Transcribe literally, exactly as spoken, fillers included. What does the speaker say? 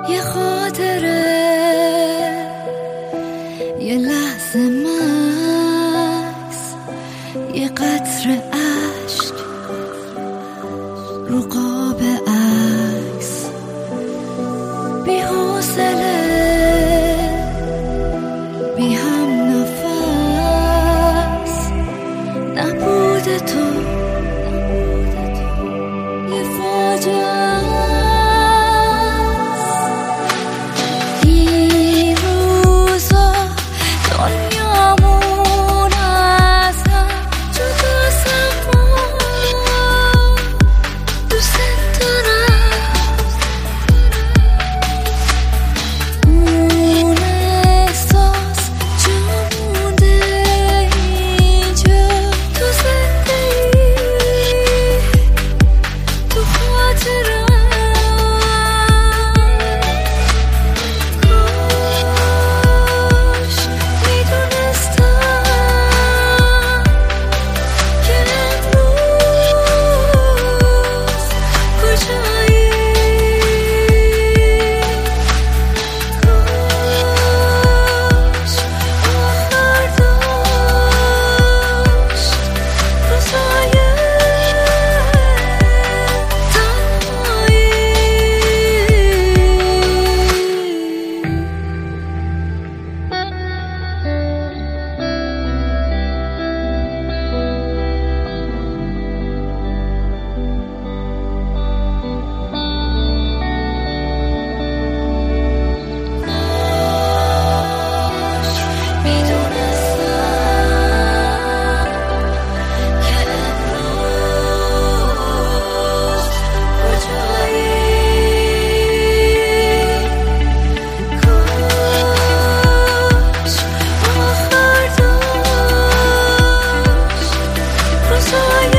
یه خاطره، یه لحظه مکس، یه قطره عشق رو قاب عکس، بی حوصله، بی هم نفس، نبود تو یه فاجعه است. این روزا دنیامون از هم جداست، اما دوست دارم. اون احساس جا مونده اینجا تو زندگی، تو خاطرم. کاش میدونستم که امروز کجایی. کاش آخر داشت روزای So